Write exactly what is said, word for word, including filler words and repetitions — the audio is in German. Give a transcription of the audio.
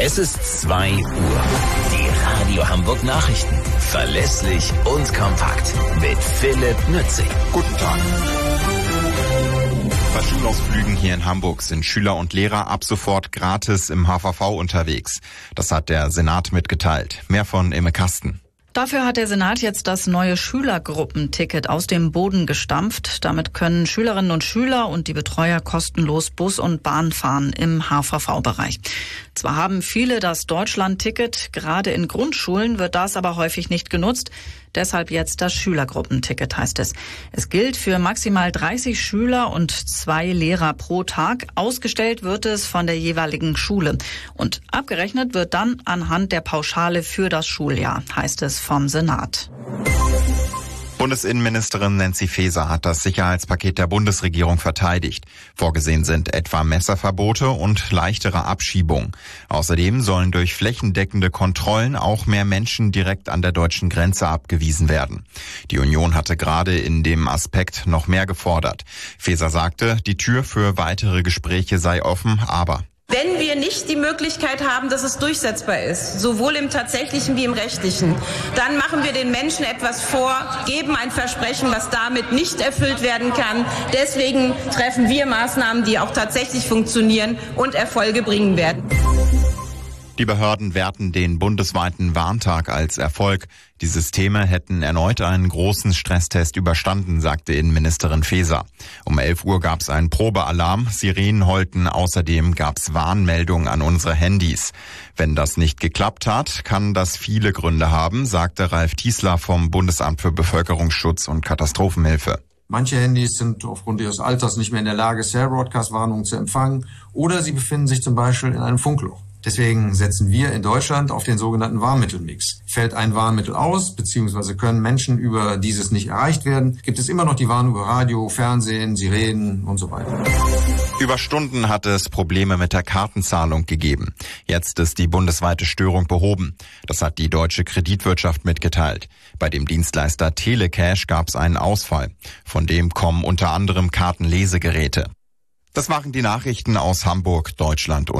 Es ist zwei Uhr. Die Radio Hamburg Nachrichten. Verlässlich und kompakt. Mit Philipp Nützig. Guten Tag. Bei Schulausflügen hier in Hamburg sind Schüler und Lehrer ab sofort gratis im H V V unterwegs. Das hat der Senat mitgeteilt. Mehr von Imme Kasten. Dafür hat der Senat jetzt das neue Schülergruppenticket aus dem Boden gestampft. Damit können Schülerinnen und Schüler und die Betreuer kostenlos Bus und Bahn fahren im H V V-Bereich. Zwar haben viele das Deutschland-Ticket, gerade in Grundschulen wird das aber häufig nicht genutzt. Deshalb jetzt das Schülergruppenticket, heißt es. Es gilt für maximal dreißig Schüler und zwei Lehrer pro Tag. Ausgestellt wird es von der jeweiligen Schule. Und abgerechnet wird dann anhand der Pauschale für das Schuljahr, heißt es vom Senat. Bundesinnenministerin Nancy Faeser hat das Sicherheitspaket der Bundesregierung verteidigt. Vorgesehen sind etwa Messerverbote und leichtere Abschiebungen. Außerdem sollen durch flächendeckende Kontrollen auch mehr Menschen direkt an der deutschen Grenze abgewiesen werden. Die Union hatte gerade in dem Aspekt noch mehr gefordert. Faeser sagte, die Tür für weitere Gespräche sei offen, aber wenn wir nicht die Möglichkeit haben, dass es durchsetzbar ist, sowohl im tatsächlichen wie im rechtlichen, dann machen wir den Menschen etwas vor, geben ein Versprechen, was damit nicht erfüllt werden kann. Deswegen treffen wir Maßnahmen, die auch tatsächlich funktionieren und Erfolge bringen werden. Die Behörden werten den bundesweiten Warntag als Erfolg. Die Systeme hätten erneut einen großen Stresstest überstanden, sagte Innenministerin Faeser. Um elf Uhr gab es einen Probealarm, Sirenen heulten, außerdem gab es Warnmeldungen an unsere Handys. Wenn das nicht geklappt hat, kann das viele Gründe haben, sagte Ralf Tiesler vom Bundesamt für Bevölkerungsschutz und Katastrophenhilfe. Manche Handys sind aufgrund ihres Alters nicht mehr in der Lage, Cell-Broadcast-Warnungen zu empfangen oder sie befinden sich zum Beispiel in einem Funkloch. Deswegen setzen wir in Deutschland auf den sogenannten Warnmittelmix. Fällt ein Warnmittel aus, beziehungsweise können Menschen über dieses nicht erreicht werden, gibt es immer noch die Warnung über Radio, Fernsehen, Sirenen und so weiter. Über Stunden hat es Probleme mit der Kartenzahlung gegeben. Jetzt ist die bundesweite Störung behoben. Das hat die deutsche Kreditwirtschaft mitgeteilt. Bei dem Dienstleister Telecash gab es einen Ausfall. Von dem kommen unter anderem Kartenlesegeräte. Das waren die Nachrichten aus Hamburg, Deutschland und